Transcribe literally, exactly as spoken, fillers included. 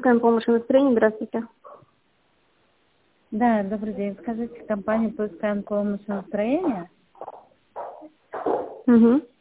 поиск помощи настроения. Здравствуйте. Да, добрый день. Скажите, компания поиск помощи настроения? Угу.